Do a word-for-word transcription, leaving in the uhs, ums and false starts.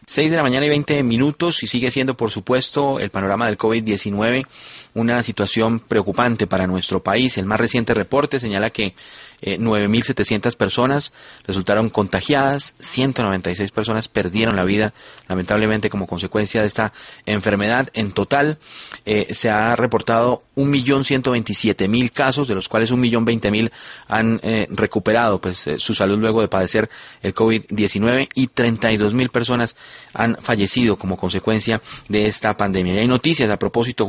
Seis de la mañana y veinte minutos y sigue siendo, por supuesto, el panorama del COVID diecinueve una situación preocupante para nuestro país. El más reciente reporte señala que eh, nueve mil setecientas personas resultaron contagiadas, ciento noventa y seis personas perdieron la vida, lamentablemente, como consecuencia de esta enfermedad. En total, eh, se ha reportado un millón ciento veintisiete mil casos, de los cuales un millón veinte mil han eh, recuperado pues eh, su salud luego de padecer el COVID diecinueve y treinta y dos mil personas han fallecido como consecuencia de esta pandemia. Y hay noticias a propósito